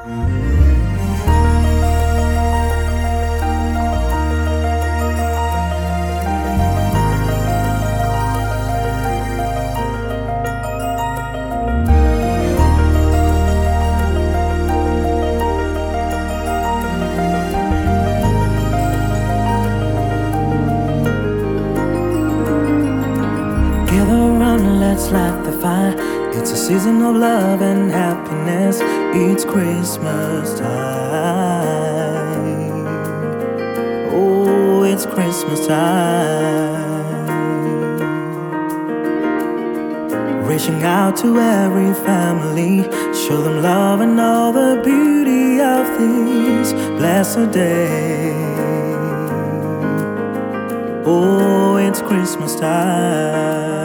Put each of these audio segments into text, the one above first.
Let's light the fire. It's a season of love and happiness. It's Christmas time. Oh, it's Christmas time. Reaching out to every family, show them love and all the beauty of this blessed day. Oh, it's Christmas time.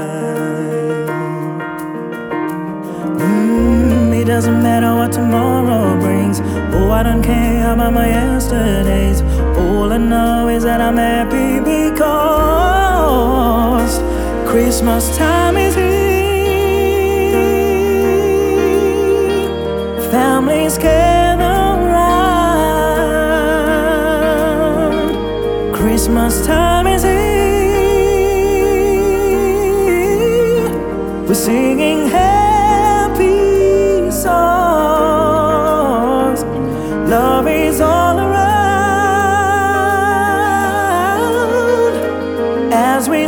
It doesn't matter what tomorrow brings. Oh, I don't care about my yesterdays. All I know is that I'm happy because Christmas time is here. Families gather round. Christmas time is here. We're singing happy songs. Love is all around as we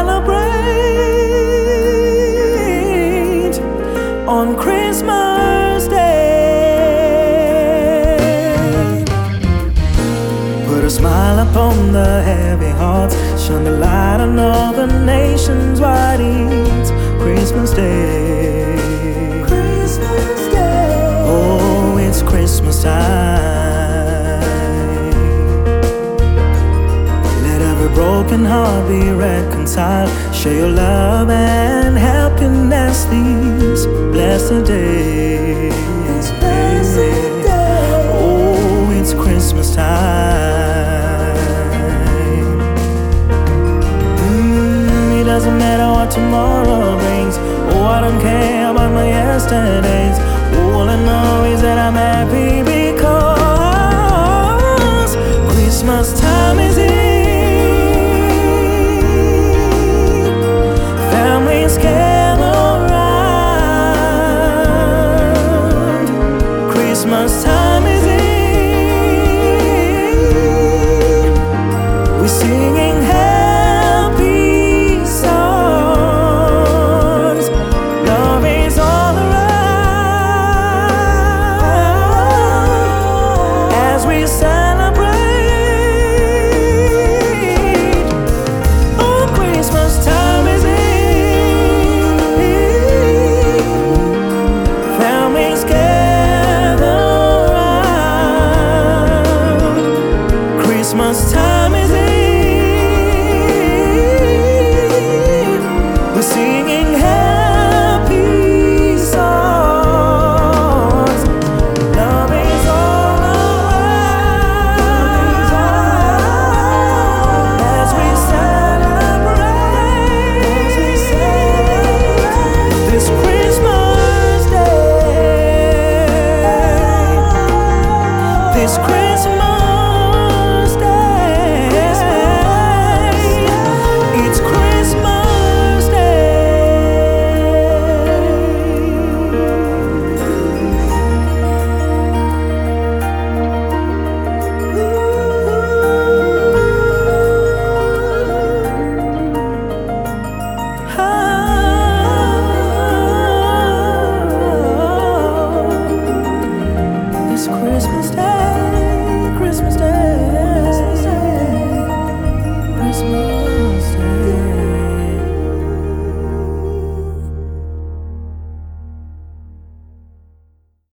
celebrate on Christmas Day. Put a smile upon the heavy hearts, shine the light on all the nations wide. It's Christmas Day. It's Christmas time. Let every broken heart be reconciled. Share your love and happiness these blessed days. Oh, it's Christmas time. It doesn't matter what tomorrow brings. Oh, I don't care about my yesterdays. All I know is that I'm happy because Christmas time is here. Families gather round. Christmas time is here. We're singing happy songs. Love is all around. We celebrate. Oh, Christmas time is here. Families gather round. Christmas time is here. We're singing happy songs. Love is all as we celebrate this Christmas day. This Christmas